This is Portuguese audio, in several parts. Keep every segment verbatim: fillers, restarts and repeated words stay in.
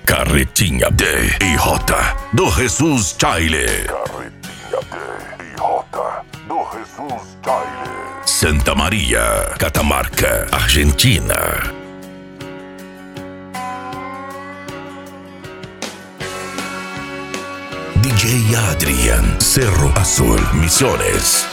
Carretinha D e Rota do Jesus Chile. Carretinha D e Rota do Jesus Chile. Santa Maria, Catamarca, Argentina. D J Adrian, Cerro Azul, Misiones.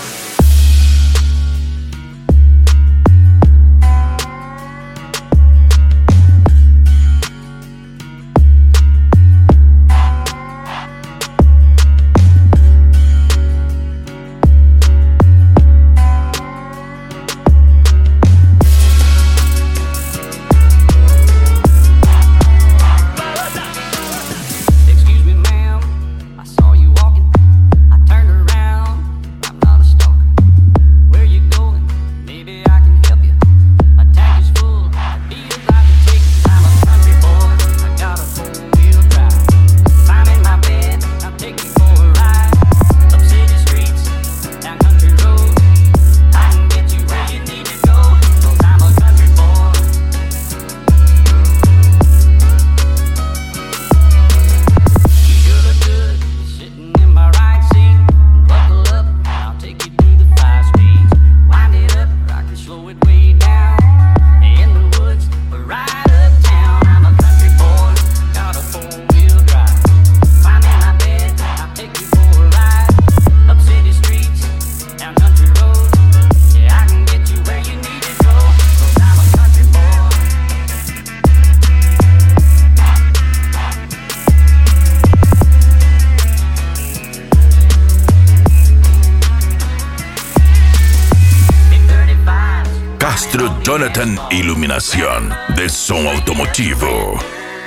Castro Jonathan Iluminación de som automotivo.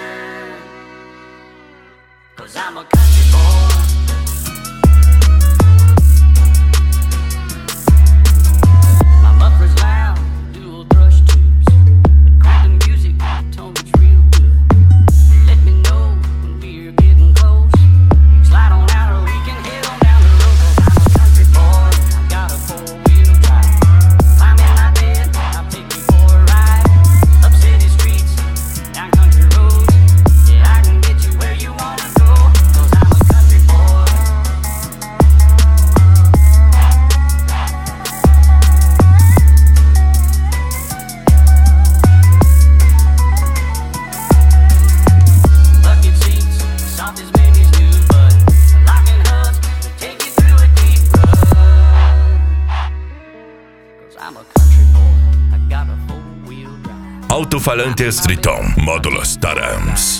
Alto-falantes Triton, módulos Tarams.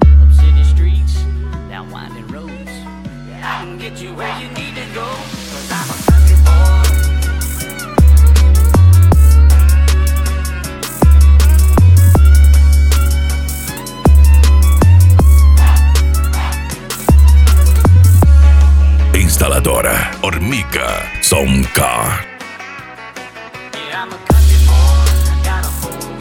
Instaladora Hormiga Soundcar. Yeah, I'm a country boy, I got a whole